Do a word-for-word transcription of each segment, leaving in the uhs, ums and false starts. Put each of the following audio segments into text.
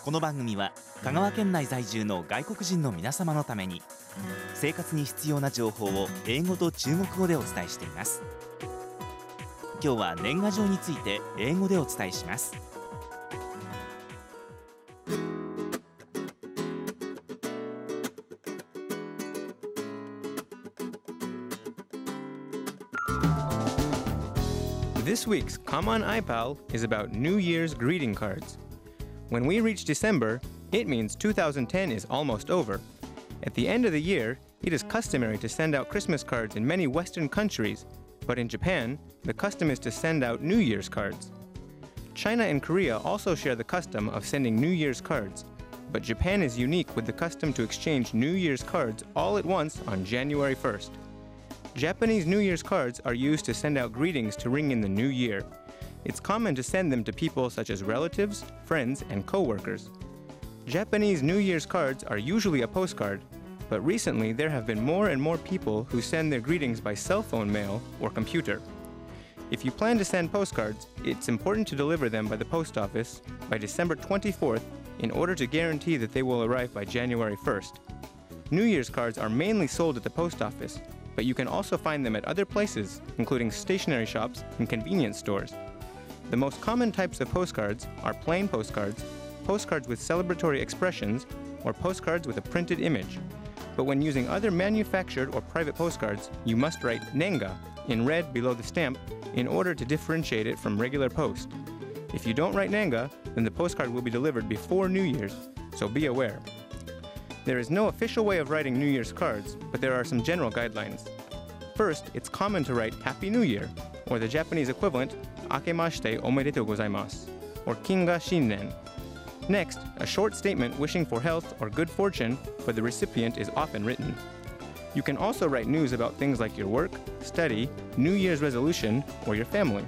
この番組は香川県内在住の外国人の皆様のために生活に必要な情報を英語と中国語でお伝えしています。今日は年賀状について英語でお伝えします。 This week's Come On iPal is about New Year's greeting cards. When we reach December, it means two thousand ten is almost over. At the end of the year, it is customary to send out Christmas cards in many Western countries, but in Japan, the custom is to send out New Year's cards. China and Korea also share the custom of sending New Year's cards, but Japan is unique with the custom to exchange New Year's cards all at once on January first. Japanese New Year's cards are used to send out greetings to ring in the new year. It's common to send them to people such as relatives, friends, and co-workers. Japanese New Year's cards are usually a postcard, but recently there have been more and more people who send their greetings by cell phone mail or computer. If you plan to send postcards, it's important to deliver them by the post office by December twenty-fourth in order to guarantee that they will arrive by January first. New Year's cards are mainly sold at the post office, but you can also find them at other places, including stationery shops and convenience stores. The most common types of postcards are plain postcards, postcards with celebratory expressions, or postcards with a printed image. But when using other manufactured or private postcards, you must write Nenga in red below the stamp in order to differentiate it from regular post. If you don't write Nenga, then the postcard will be delivered before New Year's, so be aware. There is no official way of writing New Year's cards, but there are some general guidelines. First, it's common to write Happy New Year, or the Japanese equivalent, Akemashite omedetou gozaimasu, or Kinga Shinnen. Next, a short statement wishing for health or good fortune for the recipient is often written. You can also write news about things like your work, study, New Year's resolution, or your family.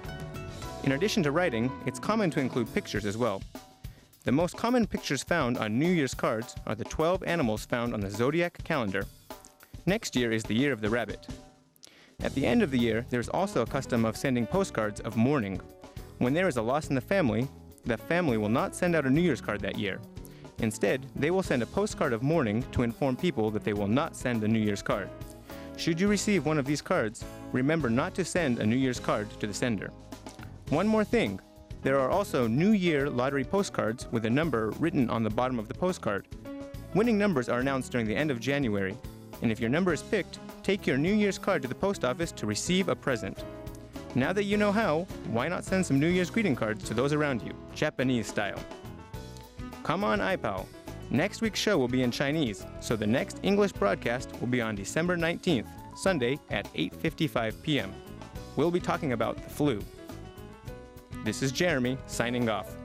In addition to writing, it's common to include pictures as well. The most common pictures found on New Year's cards are the twelve animals found on the zodiac calendar. Next year is the year of the rabbit. At the end of the year, there's also a custom of sending postcards of mourning. When there is a loss in the family, the family will not send out a New Year's card that year. Instead, they will send a postcard of mourning to inform people that they will not send a New Year's card. Should you receive one of these cards, remember not to send a New Year's card to the sender. One more thing, there are also New Year lottery postcards with a number written on the bottom of the postcard. Winning numbers are announced during the end of January, and if your number is picked, take your New Year's card to the post office to receive a present. Now that you know how, why not send some New Year's greeting cards to those around you, Japanese style? Come on iPal. Next week's show will be in Chinese, so the next English broadcast will be on December nineteenth, Sunday at eight fifty-five p m We'll be talking about the flu. This is Jeremy, signing off.